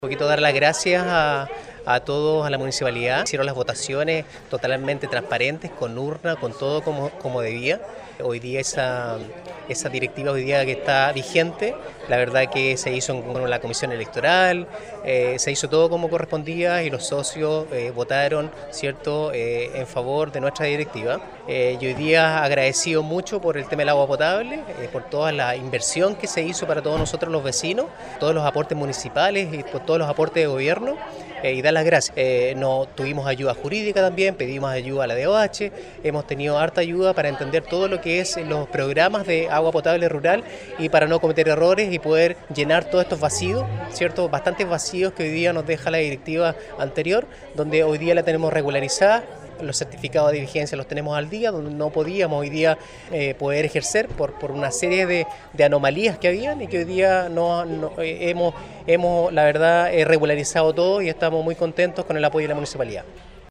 Un poquito dar las gracias a todos, a la municipalidad. Hicieron las votaciones totalmente transparentes, con urna, con todo como debía. Hoy día esa directiva hoy día que está vigente, la verdad que se hizo con la comisión electoral, se hizo todo como correspondía y los socios votaron, ¿cierto?, en favor de nuestra directiva. Y hoy día agradecido mucho por el tema del agua potable, por toda la inversión que se hizo para todos nosotros los vecinos, todos los aportes municipales y por todos los aportes de gobierno. Y dar las gracias. No tuvimos ayuda jurídica también, pedimos ayuda a la DOH, hemos tenido harta ayuda para entender todo lo que es los programas de agua potable rural y para no cometer errores y poder llenar todos estos vacíos, ¿cierto? Bastantes vacíos que hoy día nos deja la directiva anterior, donde hoy día la tenemos regularizada. Los certificados de vigencia los tenemos al día, donde no podíamos hoy día poder ejercer por una serie de anomalías que habían y que hoy día hemos la verdad regularizado todo y estamos muy contentos con el apoyo de la municipalidad.